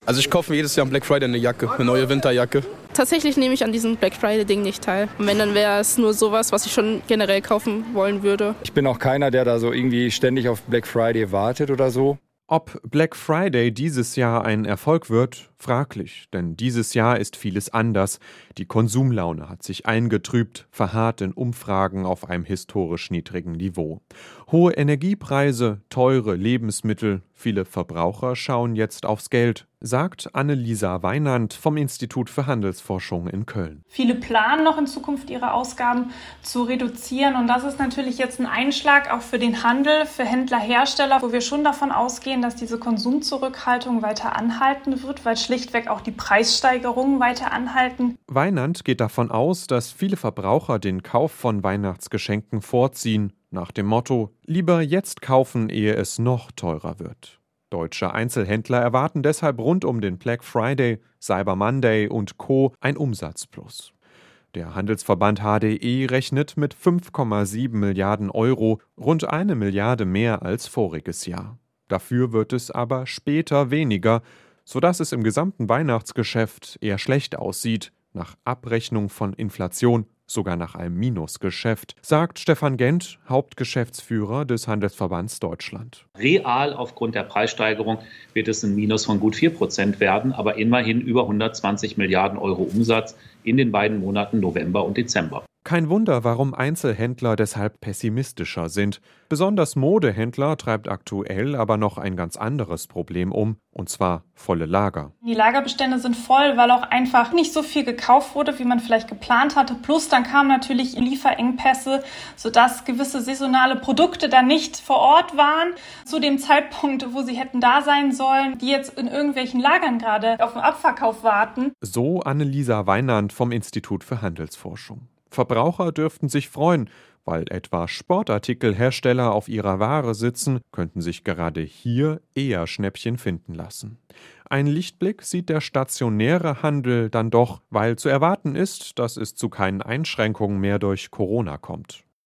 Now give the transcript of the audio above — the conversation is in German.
Also ich kaufe mir jedes Jahr am Black Friday eine Jacke, eine neue Winterjacke. Tatsächlich nehme ich an diesem Black Friday-Ding nicht teil. Und wenn, dann wäre es nur sowas, was ich schon generell kaufen wollen würde. Ich bin auch keiner, der da so irgendwie ständig auf Black Friday wartet oder so. Ob Black Friday dieses Jahr ein Erfolg wird, fraglich, denn dieses Jahr ist vieles anders. Die Konsumlaune hat sich eingetrübt, verharrt in Umfragen auf einem historisch niedrigen Niveau. Hohe Energiepreise, teure Lebensmittel, viele Verbraucher schauen jetzt aufs Geld, sagt Annelisa Weinand vom Institut für Handelsforschung in Köln. Viele planen noch in Zukunft ihre Ausgaben zu reduzieren und das ist natürlich jetzt ein Einschlag auch für den Handel, für Händler, Hersteller, wo wir schon davon ausgehen, dass diese Konsumzurückhaltung weiter anhalten wird, weil schlichtweg auch die Preissteigerungen weiter anhalten. Weinand geht davon aus, dass viele Verbraucher den Kauf von Weihnachtsgeschenken vorziehen, nach dem Motto, lieber jetzt kaufen, ehe es noch teurer wird. Deutsche Einzelhändler erwarten deshalb rund um den Black Friday, Cyber Monday und Co. ein Umsatzplus. Der Handelsverband HDE rechnet mit 5,7 Milliarden Euro, rund 1 Milliarde mehr als voriges Jahr. Dafür wird es aber später weniger, sodass es im gesamten Weihnachtsgeschäft eher schlecht aussieht, nach Abrechnung von Inflation sogar nach einem Minusgeschäft, sagt Stefan Gent, Hauptgeschäftsführer des Handelsverbands Deutschland. Real aufgrund der Preissteigerung wird es ein Minus von gut 4% werden, aber immerhin über 120 Milliarden Euro Umsatz in den beiden Monaten November und Dezember. Kein Wunder, warum Einzelhändler deshalb pessimistischer sind. Besonders Modehändler treibt aktuell aber noch ein ganz anderes Problem um, und zwar volle Lager. Die Lagerbestände sind voll, weil auch einfach nicht so viel gekauft wurde, wie man vielleicht geplant hatte. Plus dann kamen natürlich Lieferengpässe, sodass gewisse saisonale Produkte dann nicht vor Ort waren zu dem Zeitpunkt, wo sie hätten da sein sollen, die jetzt in irgendwelchen Lagern gerade auf den Abverkauf warten. So Annelisa Weinand vom Institut für Handelsforschung. Verbraucher dürften sich freuen, weil etwa Sportartikelhersteller auf ihrer Ware sitzen, könnten sich gerade hier eher Schnäppchen finden lassen. Ein Lichtblick sieht der stationäre Handel dann doch, weil zu erwarten ist, dass es zu keinen Einschränkungen mehr durch Corona kommt.